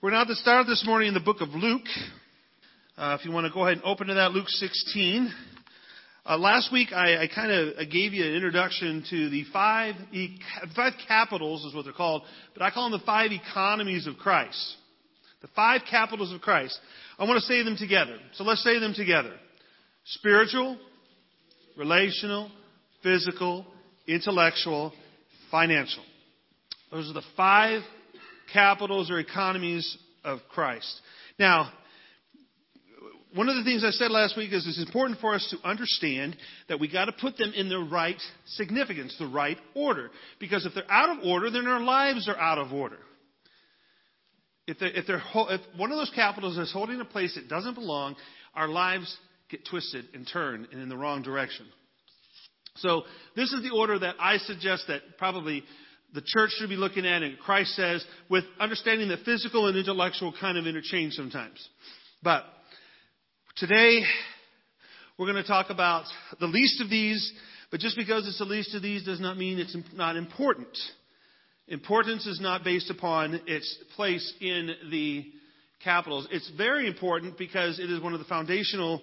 We're now at the start of this morning in the book of Luke. If you want to go ahead and open to that, Luke 16. Last week I kind of gave you an introduction to the five capitals is what they're called, but I call them the five economies of Christ. The five capitals of Christ. I want to say them together. So let's say them together. Spiritual, relational, physical, intellectual, financial. Those are the five capitals or economies of Christ. Now, one of the things I said last week is it's important for us to understand that we got to put them in the right significance, the right order. Because if they're out of order, then our lives are out of order. If one of those capitals is holding a place it doesn't belong, our lives get twisted and turned and in the wrong direction. So this is the order that I suggest that probably the church should be looking at, and Christ says, with understanding that physical and intellectual kind of interchange sometimes. But today, we're going to talk about the least of these, but just because it's the least of these does not mean it's not important. Importance is not based upon its place in the capitals. It's very important because it is one of the foundational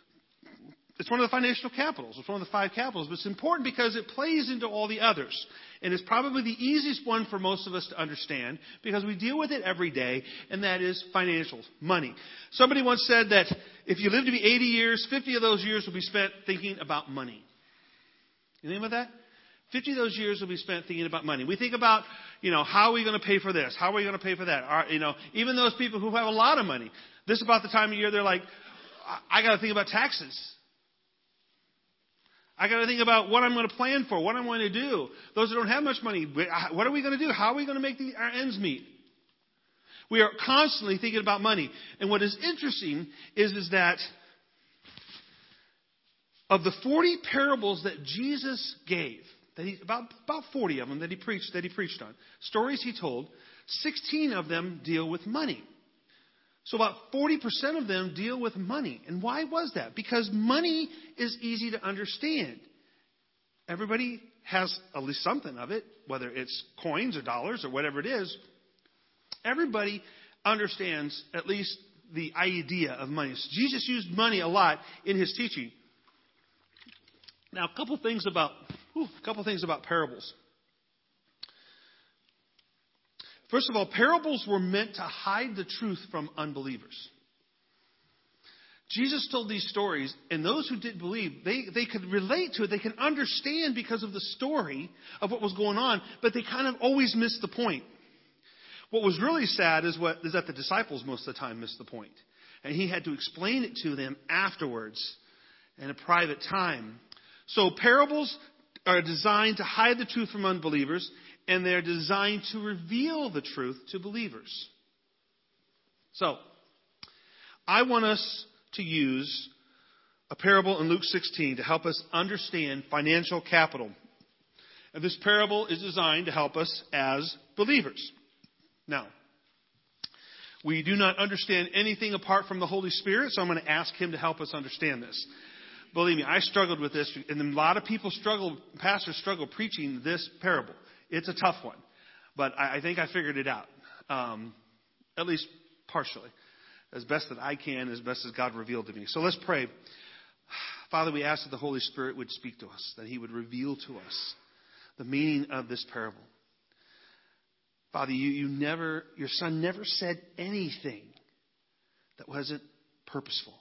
capitals. It's one of the five capitals. But it's important because it plays into all the others. And it's probably the easiest one for most of us to understand because we deal with it every day, and that is financials, money. Somebody once said that if you live to be 80 years, 50 of those years will be spent thinking about money. You think about that? 50 of those years will be spent thinking about money. We think about, how are we going to pay for this? How are we going to pay for that? Even those people who have a lot of money, this is about the time of year they're like, I got to think about taxes. I got to think about what I'm going to plan for, what I'm going to do. Those who don't have much money, what are we going to do? How are we going to make our ends meet? We are constantly thinking about money. And what is interesting is that of the 40 parables that Jesus gave, about 40 of them that he preached on, stories he told, 16 of them deal with money. So about 40% of them deal with money. And why was that? Because money is easy to understand. Everybody has at least something of it, whether it's coins or dollars or whatever it is. Everybody understands at least the idea of money. So Jesus used money a lot in his teaching. Now, a couple things about parables. First of all, parables were meant to hide the truth from unbelievers. Jesus told these stories, and those who didn't believe, they could relate to it. They could understand because of the story of what was going on, but they kind of always missed the point. What was really sad is that the disciples most of the time missed the point. And he had to explain it to them afterwards in a private time. So parables are designed to hide the truth from unbelievers, and they're designed to reveal the truth to believers. So, I want us to use a parable in Luke 16 to help us understand financial capital. And this parable is designed to help us as believers. Now, we do not understand anything apart from the Holy Spirit, so I'm going to ask him to help us understand this. Believe me, I struggled with this, and a lot of pastors struggle preaching this parable. It's a tough one, but I think I figured it out, at least partially, as best that I can, as best as God revealed to me. So let's pray. Father, we ask that the Holy Spirit would speak to us, that he would reveal to us the meaning of this parable. Father, your son never said anything that wasn't purposeful.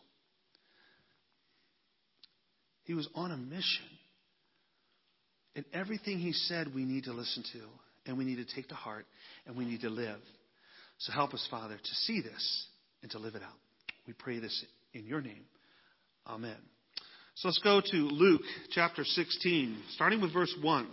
He was on a mission. And everything he said we need to listen to, and we need to take to heart, and we need to live. So help us, Father, to see this and to live it out. We pray this in your name. Amen. So let's go to Luke chapter 16, starting with verse 1.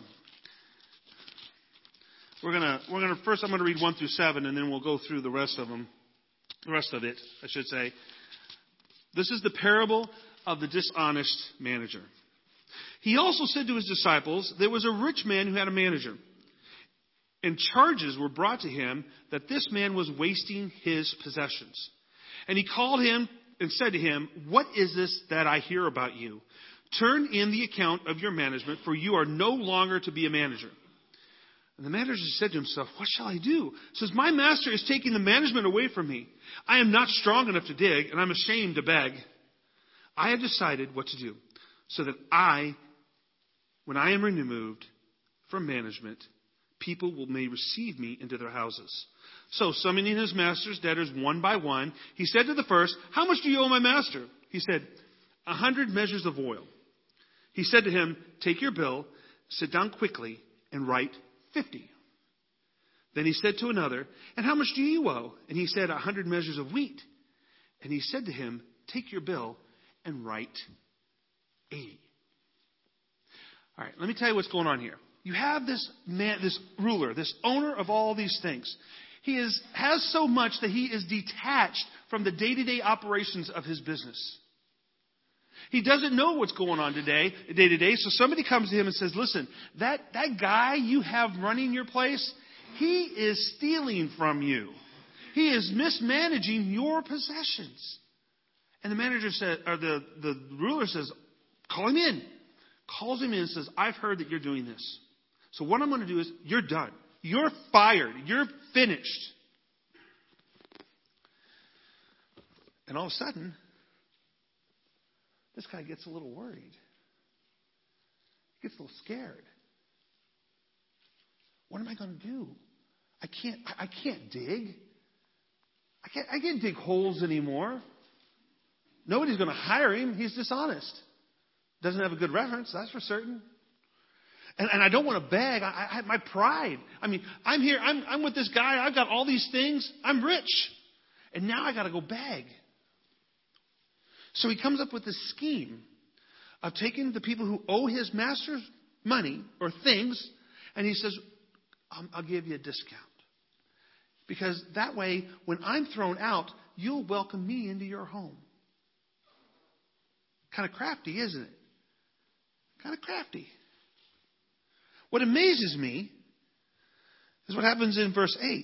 I'm going to read 1 through 7, and then we'll go through the rest of it, I should say. This is the parable of the dishonest manager. He also said to his disciples, there was a rich man who had a manager, and charges were brought to him that this man was wasting his possessions. And he called him and said to him, what is this that I hear about you? Turn in the account of your management, for you are no longer to be a manager. And the manager said to himself, what shall I do? Says, my master is taking the management away from me. I am not strong enough to dig, and I'm ashamed to beg. I have decided what to do so that when I am removed from management, people may receive me into their houses. So summoning his master's debtors one by one, he said to the first, how much do you owe my master? He said, 100 measures of oil. He said to him, take your bill, sit down quickly, and write 50. Then he said to another, and how much do you owe? And he said, 100 measures of wheat. And he said to him, take your bill and write 80. All right, let me tell you what's going on here. You have this man, this ruler, this owner of all these things. He has so much that he is detached from the day-to-day operations of his business. He doesn't know what's going on day to day. So somebody comes to him and says, listen, that guy you have running your place, he is stealing from you. He is mismanaging your possessions. And the manager said, or the ruler says, call him in. Calls him in and says, I've heard that you're doing this. So what I'm going to do is, you're done. You're fired. You're finished. And all of a sudden, this guy gets a little worried. He gets a little scared. What am I going to do? I can't dig. I can't dig holes anymore. Nobody's going to hire him. He's dishonest. Doesn't have a good reference, that's for certain. And I don't want to beg. I have my pride. I mean, I'm here. I'm with this guy. I've got all these things. I'm rich. And now I got to go beg. So he comes up with this scheme of taking the people who owe his master money or things, and he says, I'll give you a discount. Because that way, when I'm thrown out, you'll welcome me into your home. Kind of crafty, isn't it? Kind of crafty. What amazes me is what happens in verse 8.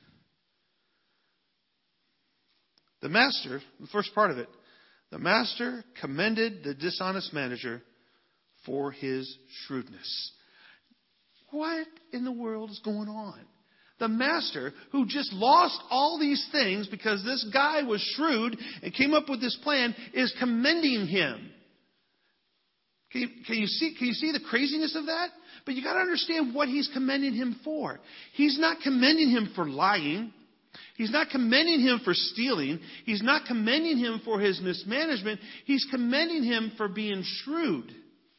The master, the first part of it, the master commended the dishonest manager for his shrewdness. What in the world is going on? The master, who just lost all these things because this guy was shrewd and came up with this plan, is commending him. Can you see the craziness of that? But you got to understand what he's commending him for. He's not commending him for lying. He's not commending him for stealing. He's not commending him for his mismanagement. He's commending him for being shrewd.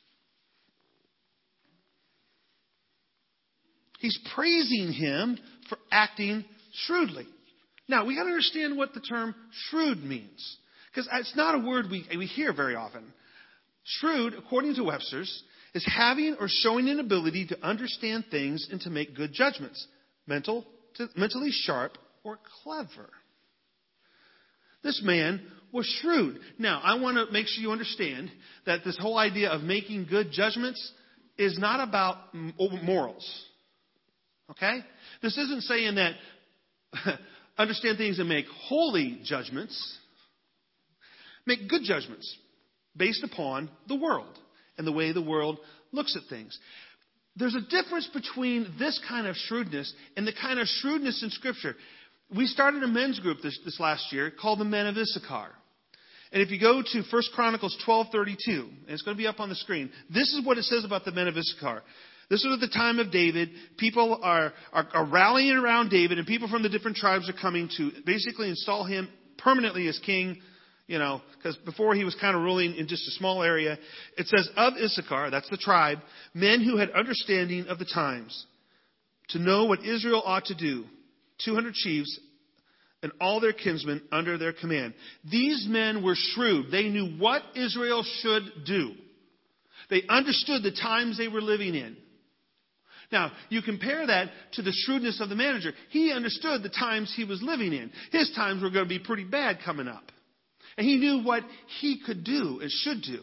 He's praising him for acting shrewdly. Now, we got to understand what the term shrewd means. Because it's not a word we hear very often. Shrewd, according to Webster's, is having or showing an ability to understand things and to make good judgments. Mentally sharp or clever. This man was shrewd. Now, I want to make sure you understand that this whole idea of making good judgments is not about morals. Okay? This isn't saying that understand things and make holy judgments. Make good judgments based upon the world and the way the world looks at things. There's a difference between this kind of shrewdness and the kind of shrewdness in Scripture. We started a men's group this last year called the Men of Issachar. And if you go to 1 Chronicles 12:32, and it's going to be up on the screen, this is what it says about the Men of Issachar. This was at the time of David. People are rallying around David, and people from the different tribes are coming to basically install him permanently as king. You know, because before he was kind of ruling in just a small area. It says, of Issachar, that's the tribe, men who had understanding of the times, to know what Israel ought to do, 200 chiefs and all their kinsmen under their command. These men were shrewd. They knew what Israel should do. They understood the times they were living in. Now, you compare that to the shrewdness of the manager. He understood the times he was living in. His times were going to be pretty bad coming up. And he knew what he could do and should do.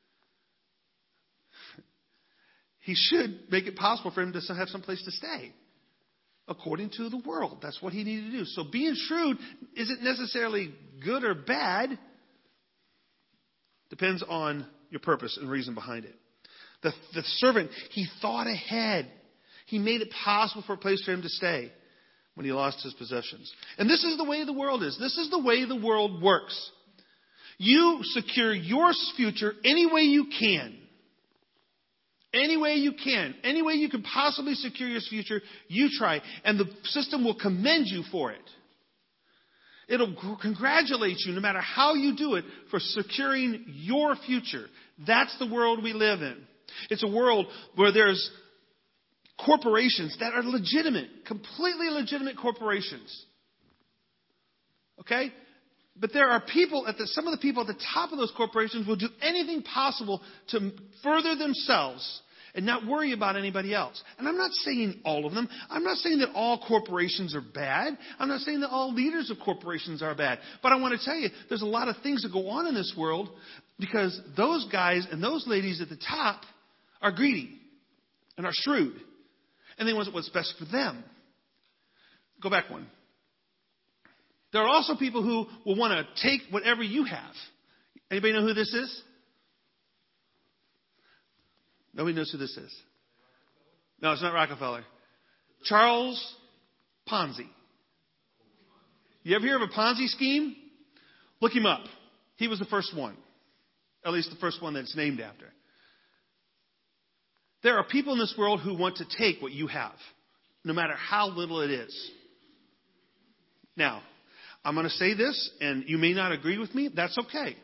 He should make it possible for him to have some place to stay. According to the world. That's what he needed to do. So being shrewd isn't necessarily good or bad. Depends on your purpose and reason behind it. The servant, he thought ahead. He made it possible for a place for him to stay when he lost his possessions. And this is the way the world is. This is the way the world works. You secure your future any way you can. Any way you can. Any way you can possibly secure your future, you try. And the system will commend you for it. It'll congratulate you no matter how you do it for securing your future. That's the world we live in. It's a world where there's corporations that are legitimate, completely legitimate corporations. Okay? But there are people some of the people at the top of those corporations will do anything possible to further themselves and not worry about anybody else. And I'm not saying all of them. I'm not saying that all corporations are bad. I'm not saying that all leaders of corporations are bad. But I want to tell you, there's a lot of things that go on in this world because those guys and those ladies at the top are greedy and are shrewd. And they want what's best for them. Go back one. There are also people who will want to take whatever you have. Anybody know who this is? Nobody knows who this is. No, it's not Rockefeller. Charles Ponzi. You ever hear of a Ponzi scheme? Look him up. He was the first one. At least the first one that it's named after. There are people in this world who want to take what you have, no matter how little it is. Now, I'm going to say this, and you may not agree with me. That's okay.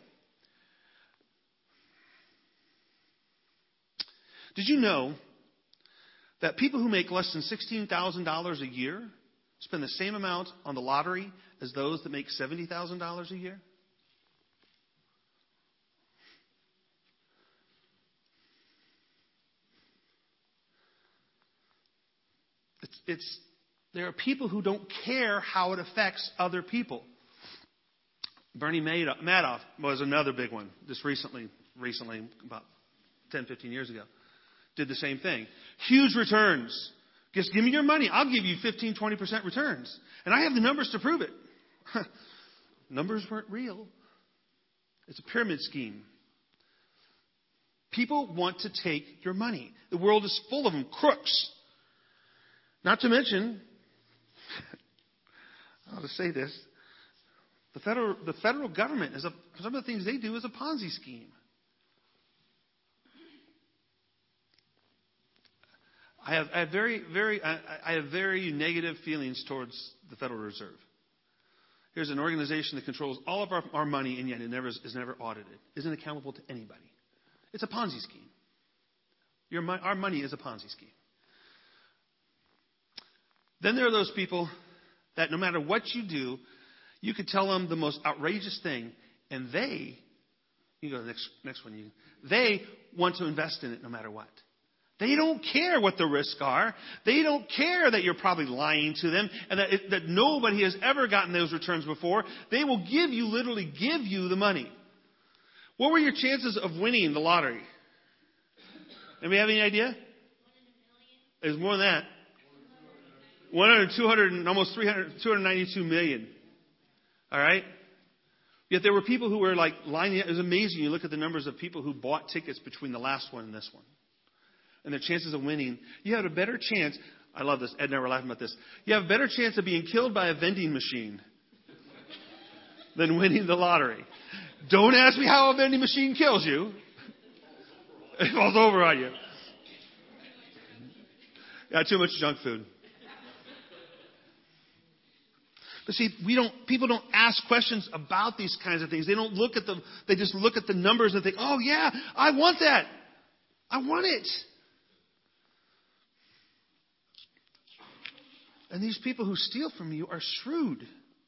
Did you know that people who make less than $16,000 a year spend the same amount on the lottery as those that make $70,000 a year? There are people who don't care how it affects other people. Bernie Madoff was another big one just recently, about 10, 15 years ago. Did the same thing. Huge returns. Just give me your money. I'll give you 15, 20% returns. And I have the numbers to prove it. Numbers weren't real. It's a pyramid scheme. People want to take your money. The world is full of them. Crooks. Not to mention, I'll just say this, the federal government, some of the things they do is a Ponzi scheme. I have very negative feelings towards the Federal Reserve. Here's an organization that controls all of our money, and yet it is never audited, isn't accountable to anybody. It's a Ponzi scheme. Our money is a Ponzi scheme. Then there are those people that no matter what you do, you could tell them the most outrageous thing, and you go to the next one, they want to invest in it no matter what. They don't care what the risks are. They don't care that you're probably lying to them and that nobody has ever gotten those returns before. They will literally give you the money. What were your chances of winning the lottery? Anybody have any idea? It was more than that. 200, almost 292 million. All right? Yet there were people who were like lining up. It was amazing. You look at the numbers of people who bought tickets between the last one and this one. And their chances of winning. You had a better chance. I love this. Ed and I were laughing about this. You have a better chance of being killed by a vending machine than winning the lottery. Don't ask me how a vending machine kills you. It falls over on you. Got too much junk food. But see, people don't ask questions about these kinds of things. They don't look at them. They just look at the numbers and think, oh yeah, I want that. I want it. And these people who steal from you are shrewd.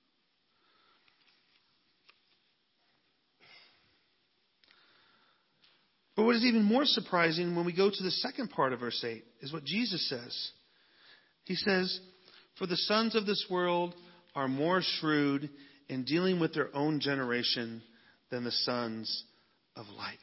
But what is even more surprising when we go to the second part of verse 8 is what Jesus says. He says, for the sons of this world are more shrewd in dealing with their own generation than the sons of light.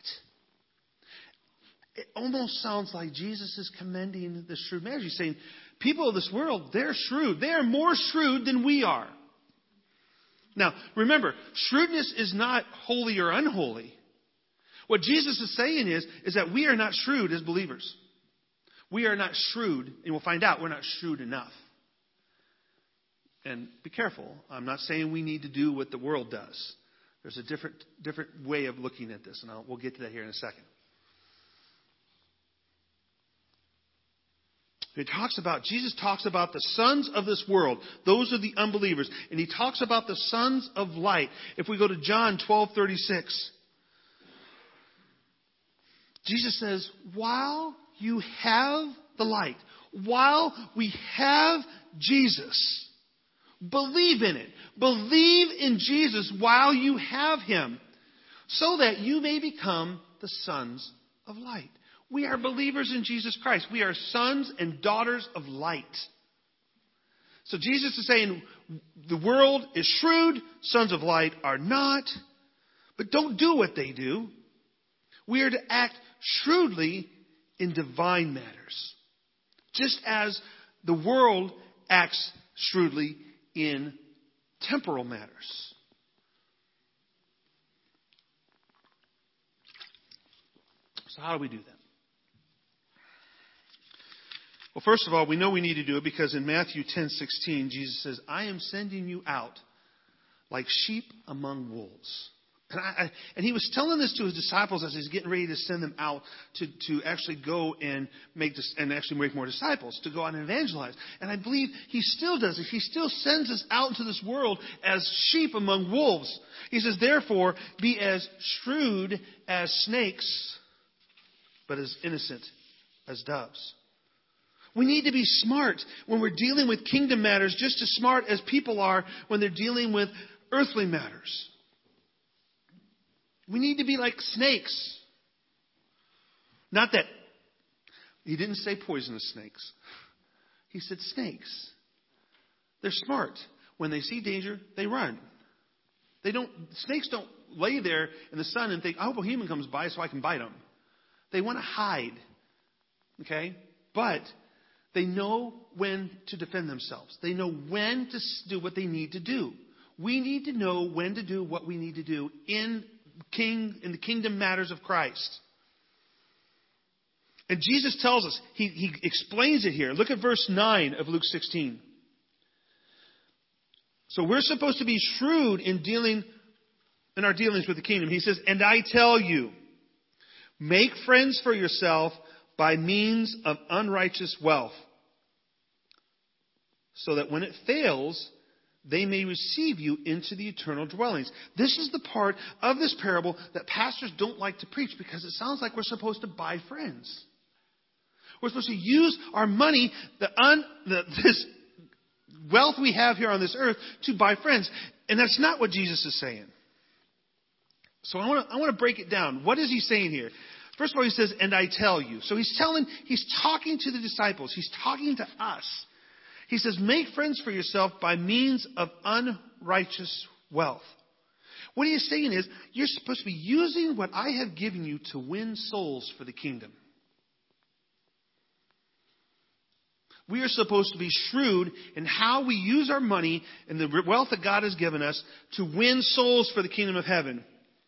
It almost sounds like Jesus is commending the shrewd man. He's saying, people of this world, they're shrewd. They are more shrewd than we are. Now, remember, shrewdness is not holy or unholy. What Jesus is saying is that we are not shrewd as believers. We are not shrewd, and we'll find out we're not shrewd enough. And be careful. I'm not saying we need to do what the world does. There's a different way of looking at this, and we'll get to that here in a second. Jesus talks about the sons of this world. Those are the unbelievers. And he talks about the sons of light. If we go to John 12:36, Jesus says, while you have the light, while we have Jesus, believe in it. Believe in Jesus while you have him, so that you may become the sons of light. We are believers in Jesus Christ. We are sons and daughters of light. So Jesus is saying the world is shrewd, sons of light are not. But don't do what they do. We are to act shrewdly in divine matters, just as the world acts shrewdly in temporal matters. So how do we do that? Well, first of all, we know we need to do it because in Matthew 10:16, Jesus says, I am sending you out like sheep among wolves. And he was telling this to his disciples as he's getting ready to send them out to actually go and make more disciples, to go out and evangelize. And I believe he still does it. He still sends us out into this world as sheep among wolves. He says, therefore, be as shrewd as snakes, but as innocent as doves. We need to be smart when we're dealing with kingdom matters, just as smart as people are when they're dealing with earthly matters. We need to be like snakes. Not that he didn't say poisonous snakes. He said snakes. They're smart. When they see danger, they run. Snakes don't lay there in the sun and think, I hope a human comes by so I can bite them. They want to hide. Okay? But they know when to defend themselves. They know when to do what they need to do. We need to know when to do what we need to do in the kingdom matters of Christ. And Jesus tells us, he explains it here. Look at verse 9 of Luke 16. So we're supposed to be shrewd in our dealings with the kingdom. He says, and I tell you, make friends for yourself by means of unrighteous wealth, so that when it fails, they may receive you into the eternal dwellings. This is the part of this parable that pastors don't like to preach because it sounds like we're supposed to buy friends. We're supposed to use our money, this wealth we have here on this earth, to buy friends. And that's not what Jesus is saying. So I want to break it down. What is he saying here? First of all, he says, and I tell you. So he's talking to the disciples. He's talking to us. He says, make friends for yourself by means of unrighteous wealth. What he is saying is, you're supposed to be using what I have given you to win souls for the kingdom. We are supposed to be shrewd in how we use our money and the wealth that God has given us to win souls for the kingdom of heaven.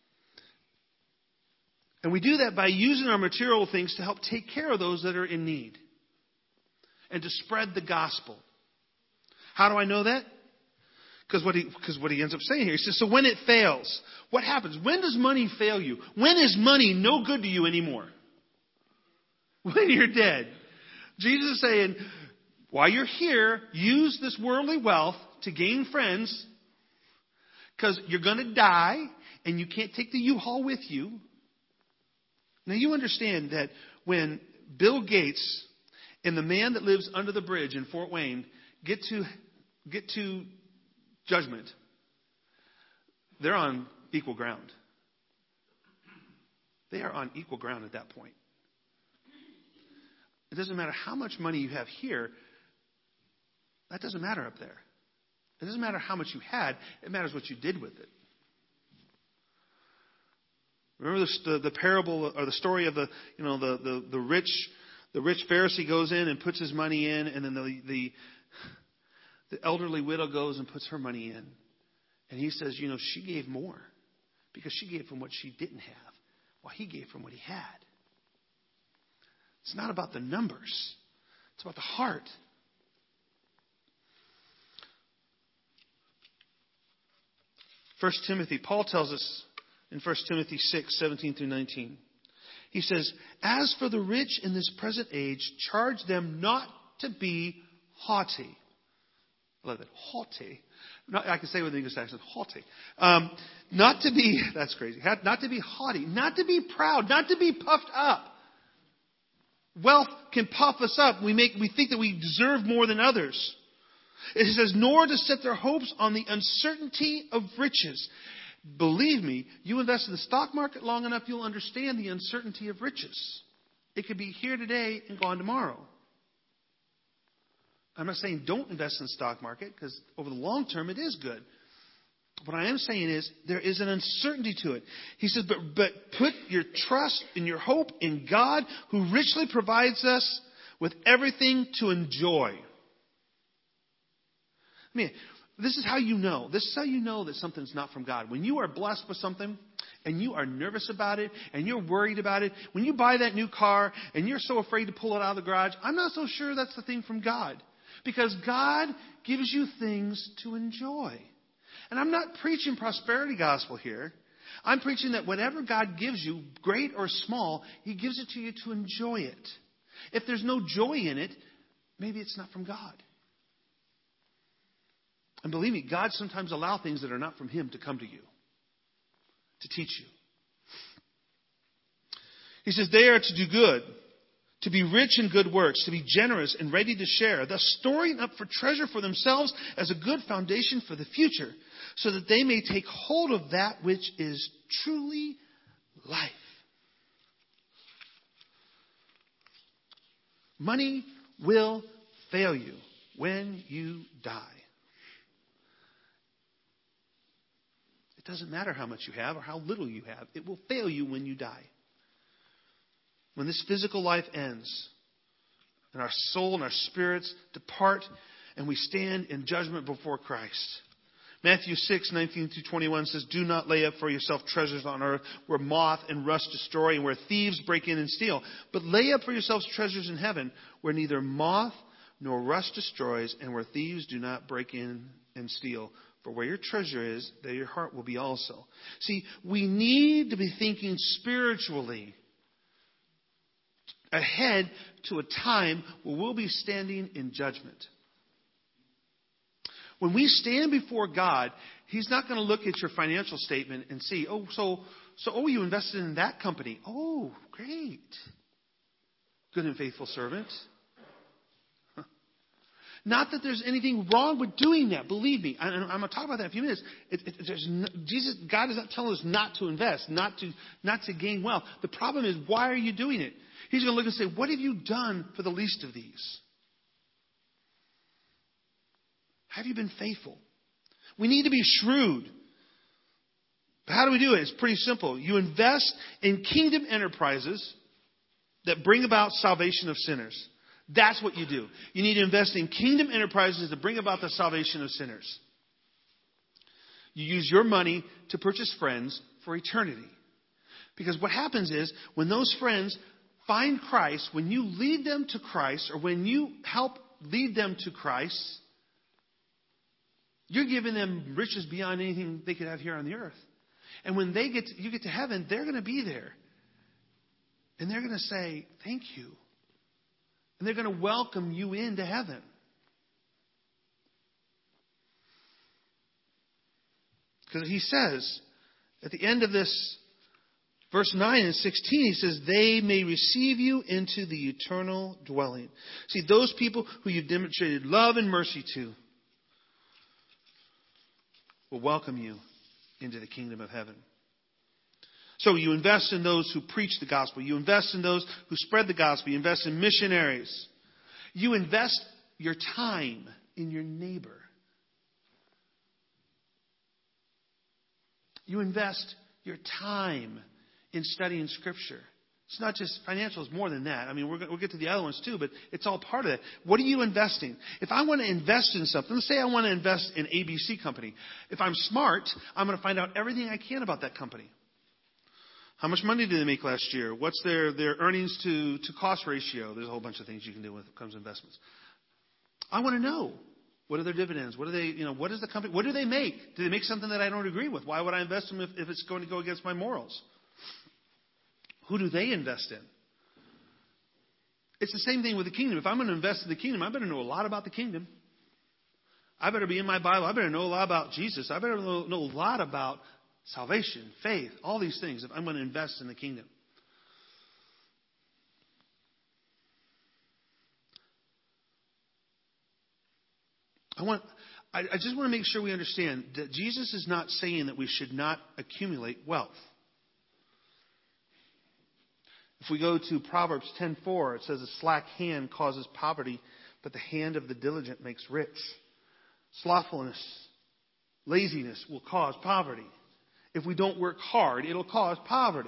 And we do that by using our material things to help take care of those that are in need and to spread the gospel. How do I know that? Because what he ends up saying here, he says, so when it fails, what happens? When does money fail you? When is money no good to you anymore? When you're dead. Jesus is saying, while you're here, use this worldly wealth to gain friends, because you're going to die and you can't take the U-Haul with you. Now you understand that when Bill Gates and the man that lives under the bridge in Fort Wayne get to judgment, they're on equal ground. They are on equal ground at that point. It doesn't matter how much money you have here. That doesn't matter up there. It doesn't matter how much you had. It matters what you did with it. Remember the parable or the story of the rich Pharisee goes in and puts his money in, and then the elderly widow goes and puts her money in. And he says, she gave more because she gave from what she didn't have, while he gave from what he had. It's not about the numbers. It's about the heart. Paul tells us in 1 Timothy 6:17 through 19. He says, as for the rich in this present age, charge them not to be haughty. I love that. Haughty. I can say it with an English accent. Haughty. Not to be, that's crazy. Not to be haughty. Not to be proud. Not to be puffed up. Wealth can puff us up. We think that we deserve more than others. It says, nor to set their hopes on the uncertainty of riches. Believe me, you invest in the stock market long enough, you'll understand the uncertainty of riches. It could be here today and gone tomorrow. I'm not saying don't invest in the stock market, because over the long term it is good. What I am saying is there is an uncertainty to it. He says, but put your trust and your hope in God, who richly provides us with everything to enjoy. I mean, this is how you know. This is how you know that something's not from God. When you are blessed with something and you are nervous about it and you're worried about it, when you buy that new car and you're so afraid to pull it out of the garage, I'm not so sure that's the thing from God. Because God gives you things to enjoy. And I'm not preaching prosperity gospel here. I'm preaching that whatever God gives you, great or small, He gives it to you to enjoy it. If there's no joy in it, maybe it's not from God. And believe me, God sometimes allows things that are not from Him to come to you, to teach you. He says they are to do good, to be rich in good works, to be generous and ready to share, thus storing up for treasure for themselves as a good foundation for the future, so that they may take hold of that which is truly life. Money will fail you when you die. It doesn't matter how much you have or how little you have. It will fail you when you die. When this physical life ends and our soul and our spirits depart and we stand in judgment before Christ. Matthew 6:19 through 21 says, do not lay up for yourself treasures on earth where moth and rust destroy and where thieves break in and steal. But lay up for yourselves treasures in heaven where neither moth nor rust destroys and where thieves do not break in and steal. For where your treasure is, there your heart will be also. See, we need to be thinking spiritually ahead to a time where we'll be standing in judgment. When we stand before God, He's not going to look at your financial statement and see, you invested in that company. Oh, great. Good and faithful servant. Not that there's anything wrong with doing that. Believe me. I'm going to talk about that in a few minutes. God is not telling us not to invest, not to gain wealth. The problem is, why are you doing it? He's going to look and say, what have you done for the least of these? Have you been faithful? We need to be shrewd. But how do we do it? It's pretty simple. You invest in kingdom enterprises that bring about salvation of sinners. That's what you do. You need to invest in kingdom enterprises to bring about the salvation of sinners. You use your money to purchase friends for eternity. Because what happens is, when those friends find Christ, when you lead them to Christ, or when you help lead them to Christ, you're giving them riches beyond anything they could have here on the earth. And when you get to heaven, they're going to be there. And they're going to say, thank you. And they're going to welcome you into heaven. Because He says, at the end of this, verse 9 and 16, He says, they may receive you into the eternal dwelling. See, those people who you've demonstrated love and mercy to will welcome you into the kingdom of heaven. So you invest in those who preach the gospel. You invest in those who spread the gospel. You invest in missionaries. You invest your time in your neighbor. You invest your time in studying Scripture. It's not just financial, it's more than that. I mean, we'll get to the other ones too, but it's all part of it. What are you investing? If I want to invest in something, let's say I want to invest in ABC company. If I'm smart, I'm going to find out everything I can about that company. How much money did they make last year? What's their earnings to cost ratio? There's a whole bunch of things you can do when it comes to investments. I want to know. What are their dividends? What are they, what is the company? What do they make? Do they make something that I don't agree with? Why would I invest in them if it's going to go against my morals? Who do they invest in? It's the same thing with the kingdom. If I'm going to invest in the kingdom, I better know a lot about the kingdom. I better be in my Bible. I better know a lot about Jesus. I better know a lot about salvation, faith, all these things if I'm going to invest in the kingdom. I just want to make sure we understand that Jesus is not saying that we should not accumulate wealth. If we go to Proverbs 10:4, it says, a slack hand causes poverty, but the hand of the diligent makes rich. Slothfulness, laziness will cause poverty. If we don't work hard, it'll cause poverty.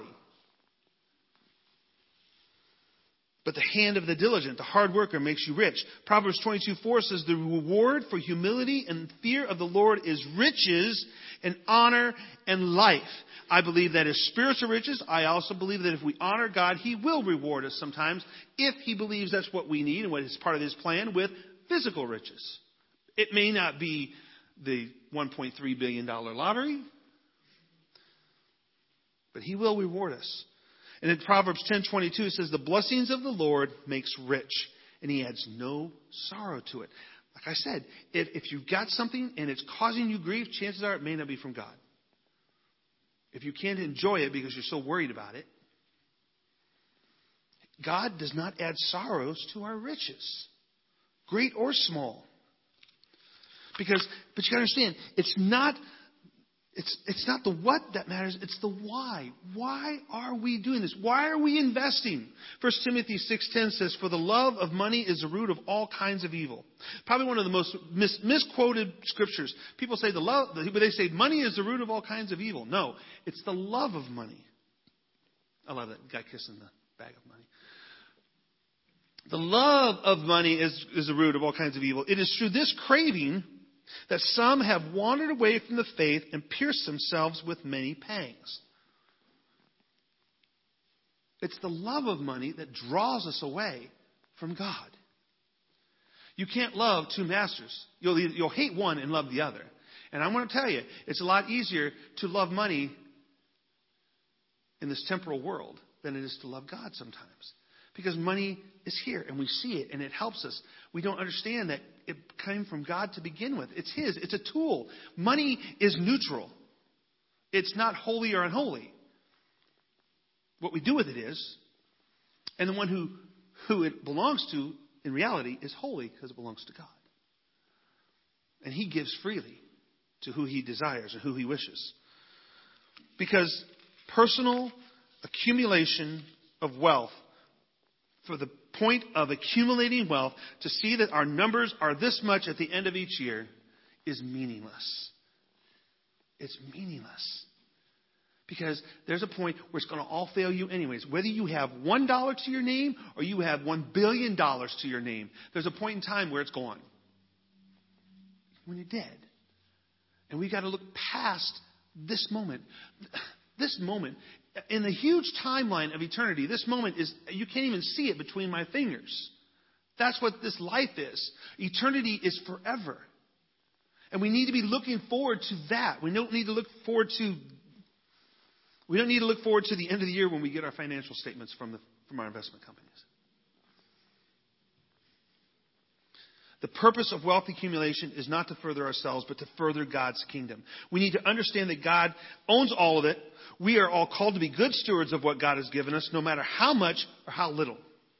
But the hand of the diligent, the hard worker, makes you rich. Proverbs 22:4 says, the reward for humility and fear of the Lord is riches and honor and life. I believe that is spiritual riches. I also believe that if we honor God, He will reward us sometimes if He believes that's what we need and what is part of His plan with physical riches. It may not be the $1.3 billion lottery, but He will reward us. And in Proverbs 10:22 it says, the blessings of the Lord makes rich, and He adds no sorrow to it. Like I said, if you've got something and it's causing you grief, chances are it may not be from God. If you can't enjoy it because you're so worried about it, God does not add sorrows to our riches, great or small. But you understand, it's not the what that matters, it's the why. Why are we doing this? Why are we investing? 1 Timothy 6:10 says, for the love of money is the root of all kinds of evil. Probably one of the most misquoted scriptures. People say they say money is the root of all kinds of evil. No, it's the love of money. I love that guy kissing the bag of money. The love of money is the root of all kinds of evil. It is through this craving that some have wandered away from the faith and pierced themselves with many pangs. It's the love of money that draws us away from God. You can't love two masters. You'll hate one and love the other. And I want to tell you, it's a lot easier to love money in this temporal world than it is to love God sometimes. Because money is here and we see it and it helps us. We don't understand that it came from God to begin with. It's His. It's a tool. Money is neutral. It's not holy or unholy. What we do with it is. And the one who it belongs to in reality is holy because it belongs to God. And He gives freely to who He desires and who He wishes. Because personal accumulation of wealth, for the point of accumulating wealth, to see that our numbers are this much at the end of each year, is meaningless. It's meaningless. Because there's a point where it's going to all fail you anyways. Whether you have $1 to your name or you have $1 billion to your name, there's a point in time where it's gone. When you're dead. And we've got to look past this moment. This moment, in the huge timeline of eternity, this moment is, you can't even see it between my fingers. That's what this life is. Eternity is forever. And we need to be looking forward to that. We don't need to look forward to the end of the year when we get our financial statements from our investment companies. The purpose of wealth accumulation is not to further ourselves, but to further God's kingdom. We need to understand that God owns all of it. We are all called to be good stewards of what God has given us, no matter how much or how little.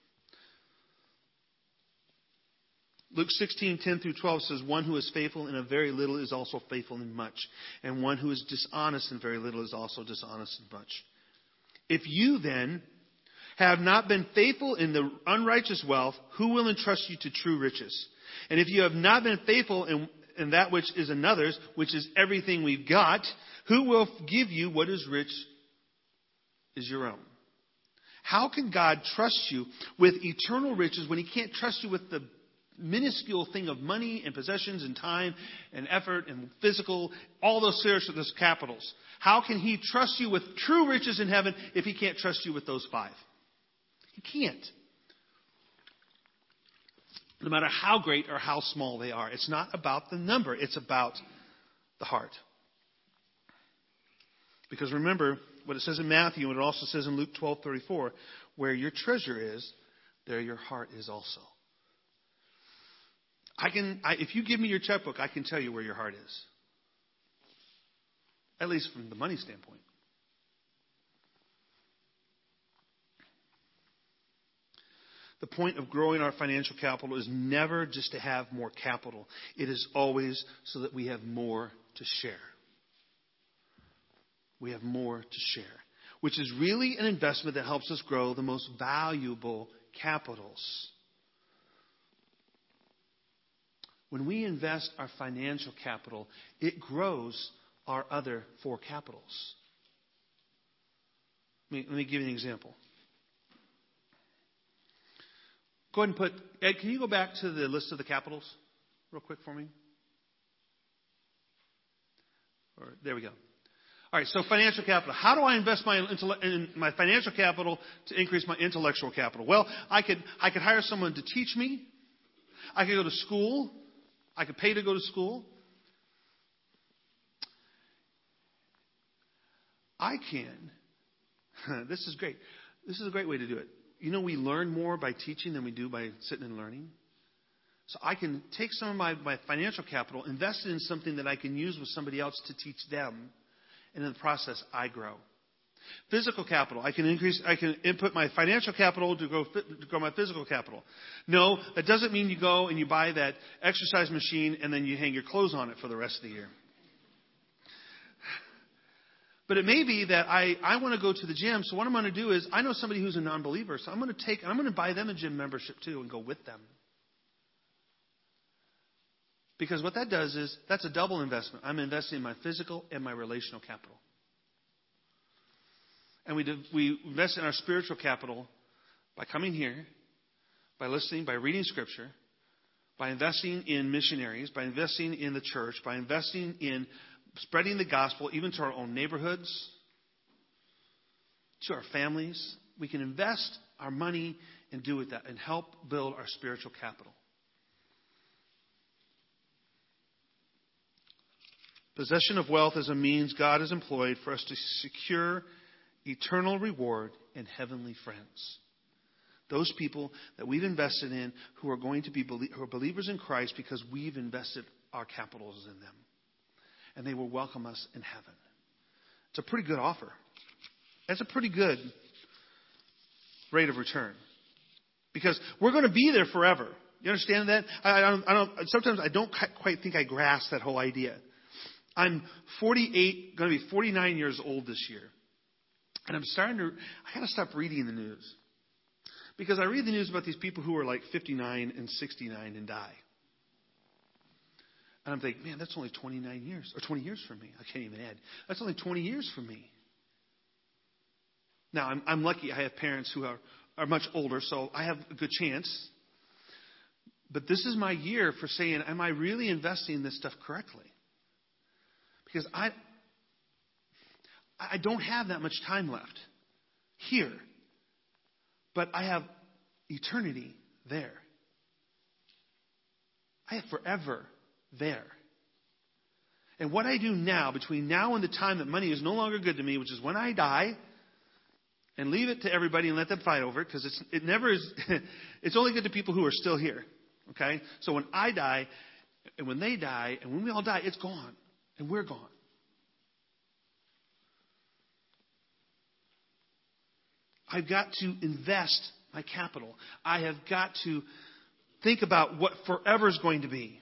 Luke 16:10-12 says, one who is faithful in a very little is also faithful in much. And one who is dishonest in very little is also dishonest in much. If you then have not been faithful in the unrighteous wealth, who will entrust you to true riches? And if you have not been faithful in that which is another's, which is everything we've got, who will give you what is rich is your own? How can God trust you with eternal riches when He can't trust you with the minuscule thing of money and possessions and time and effort and physical, all those capitals. How can he trust you with true riches in heaven if he can't trust you with those 5? He can't. No matter how great or how small they are. It's not about the number. It's about the heart. Because remember what it says in Matthew, and it also says in Luke 12:34, where your treasure is, there your heart is also. If you give me your checkbook, I can tell you where your heart is. At least from the money standpoint. The point of growing our financial capital is never just to have more capital. It is always so that we have more to share. We have more to share, which is really an investment that helps us grow the most valuable capitals. When we invest our financial capital, it grows our other 4 capitals. Let me give you an example. Go ahead and put, Ed, can you go back to the list of the capitals real quick for me? There we go. All right, so financial capital. How do I invest in my financial capital to increase my intellectual capital? Well, I could hire someone to teach me. I could go to school. I could pay to go to school. I can. This is great. This is a great way to do it. You know, we learn more by teaching than we do by sitting and learning. So I can take some of my financial capital, invest it in something that I can use with somebody else to teach them. And in the process, I grow. Physical capital. I can input my financial capital to grow my physical capital. No, that doesn't mean you go and you buy that exercise machine and then you hang your clothes on it for the rest of the year. But it may be that I want to go to the gym, so what I'm going to do is I know somebody who's a non-believer, so I'm going to buy them a gym membership too and go with them. Because what that does is that's a double investment. I'm investing in my physical and my relational capital. And we invest in our spiritual capital by coming here, by listening, by reading Scripture, by investing in missionaries, by investing in the church, by investing in spreading the gospel even to our own neighborhoods, to our families. We can invest our money and do with that and help build our spiritual capital. Possession of wealth is a means God has employed for us to secure eternal reward and heavenly friends. Those people that we've invested in who are going to be who are believers in Christ because we've invested our capitals in them. And they will welcome us in heaven. It's a pretty good offer. That's a pretty good rate of return. Because we're going to be there forever. You understand that? Sometimes I don't quite think I grasp that whole idea. I'm 48, going to be 49 years old this year. And I got to stop reading the news. Because I read the news about these people who are like 59 and 69 and die. And I'm thinking, man, that's only 29 years. Or 20 years for me. I can't even add. That's only 20 years for me. Now, I'm lucky I have parents who are much older, so I have a good chance. But this is my year for saying, am I really investing this stuff correctly? Because I don't have that much time left here. But I have eternity there. I have forever there. And what I do now, between now and the time that money is no longer good to me, which is when I die, and leave it to everybody and let them fight over it, because it never is. It's only good to people who are still here. Okay? So when I die, and when they die, and when we all die, it's gone. And we're gone. I've got to invest my capital. I have got to think about what forever is going to be.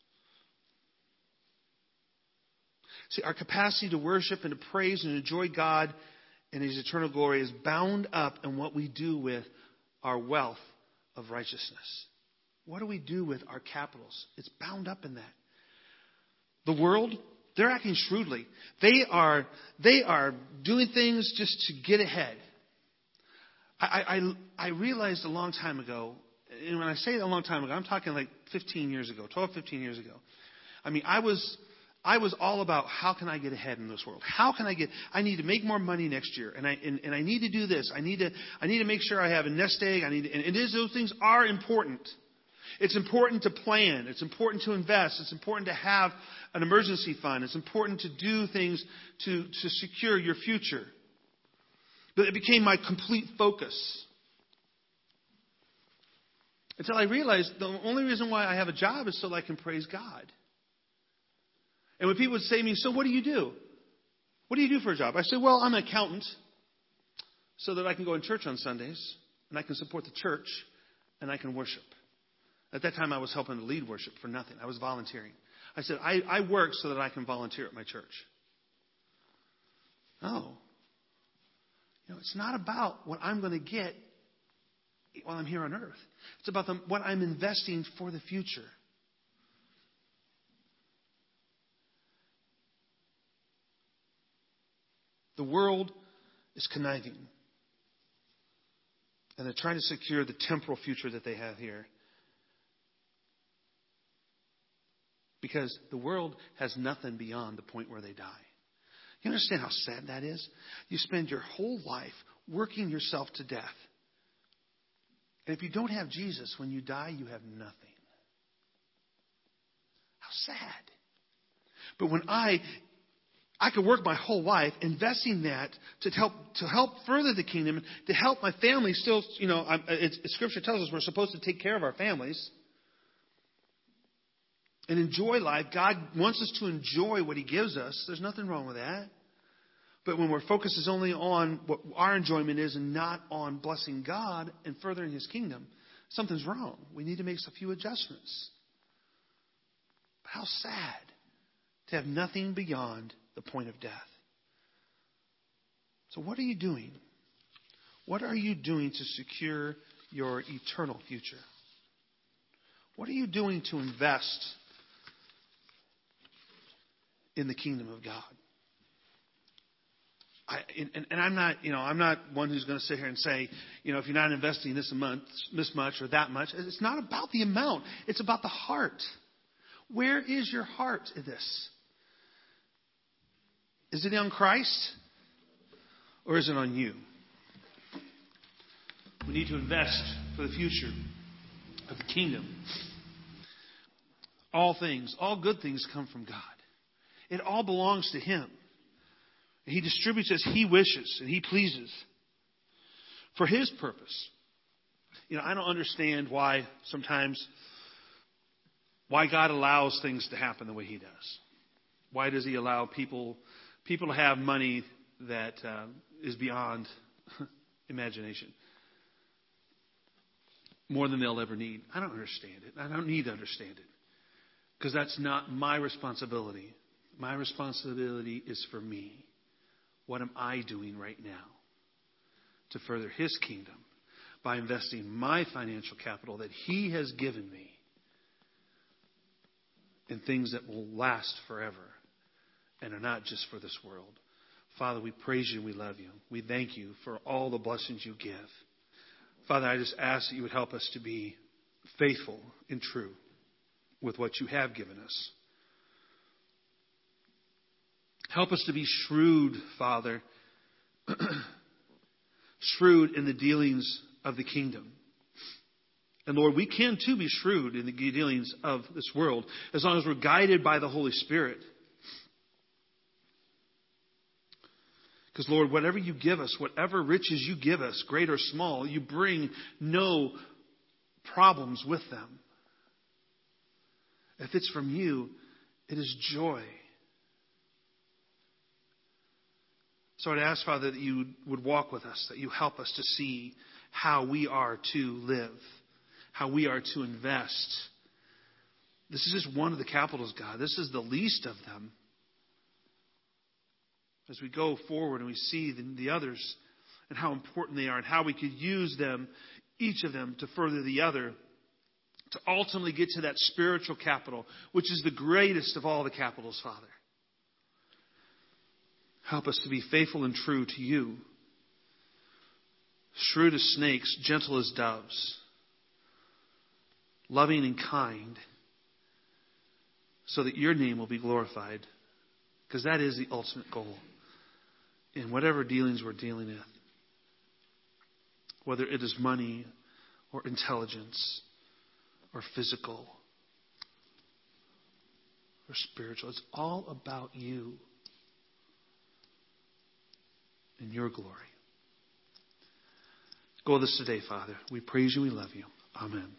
See, our capacity to worship and to praise and enjoy God and His eternal glory is bound up in what we do with our wealth of righteousness. What do we do with our capitals? It's bound up in that. The world, they're acting shrewdly. They are doing things just to get ahead. I realized a long time ago, and when I say a long time ago, I'm talking like 15 years ago, 12, 15 years ago. I mean, I was all about how can I get ahead in this world? I need to make more money next year. And I need to do this. I need to make sure I have a nest egg. Those things are important. It's important to plan. It's important to invest. It's important to have an emergency fund. It's important to do things to secure your future. But it became my complete focus. Until I realized the only reason why I have a job is so that I can praise God. And when people would say to me, so what do you do? What do you do for a job? I say, well, I'm an accountant so that I can go in church on Sundays and I can support the church and I can worship. At that time, I was helping to lead worship for nothing. I was volunteering. I said, I work so that I can volunteer at my church. No. It's not about what I'm going to get while I'm here on earth. It's about what I'm investing for the future. The world is conniving. And they're trying to secure the temporal future that they have here. Because the world has nothing beyond the point where they die. You understand how sad that is? You spend your whole life working yourself to death. And if you don't have Jesus, when you die, you have nothing. How sad. But when I could work my whole life investing that to help further the kingdom, to help my family still, Scripture tells us we're supposed to take care of our families and enjoy life. God wants us to enjoy what He gives us. There's nothing wrong with that. But when our focus is only on what our enjoyment is and not on blessing God and furthering His kingdom, something's wrong. We need to make a few adjustments. But how sad to have nothing beyond the point of death. So what are you doing? What are you doing to secure your eternal future? What are you doing to invest in the kingdom of God? I'm not one who's going to sit here and say, if you're not investing this much or that much. It's not about the amount. It's about the heart. Where is your heart in this? Is it on Christ or is it on you? We need to invest for the future of the kingdom. All good things come from God. It all belongs to Him. He distributes as He wishes and He pleases for His purpose. I don't understand why God allows things to happen the way He does. Why does He allow people to have money that is beyond imagination? More than they'll ever need. I don't understand it. I don't need to understand it. Because that's not my responsibility. My responsibility is for me. What am I doing right now to further His kingdom by investing my financial capital that He has given me in things that will last forever and are not just for this world? Father, we praise You and we love You. We thank You for all the blessings You give. Father, I just ask that You would help us to be faithful and true with what You have given us. Help us to be shrewd, Father, shrewd in the dealings of the kingdom. And Lord, we can too be shrewd in the dealings of this world as long as we're guided by the Holy Spirit. Because Lord, whatever You give us, whatever riches You give us, great or small, You bring no problems with them. If it's from You, it is joy. So I'd ask, Father, that You would walk with us, that You help us to see how we are to live, how we are to invest. This is just one of the capitals, God. This is the least of them. As we go forward and we see the others and how important they are and how we could use them, each of them, to further the other, to ultimately get to that spiritual capital, which is the greatest of all the capitals, Father. Help us to be faithful and true to You. Shrewd as snakes, gentle as doves. loving and kind, so that your name will be glorified. Because that is the ultimate goal in whatever dealings we're dealing with. Whether it is money or intelligence or physical or spiritual. It's all about you and your glory. Go with us today, Father. We praise you. We love you. Amen.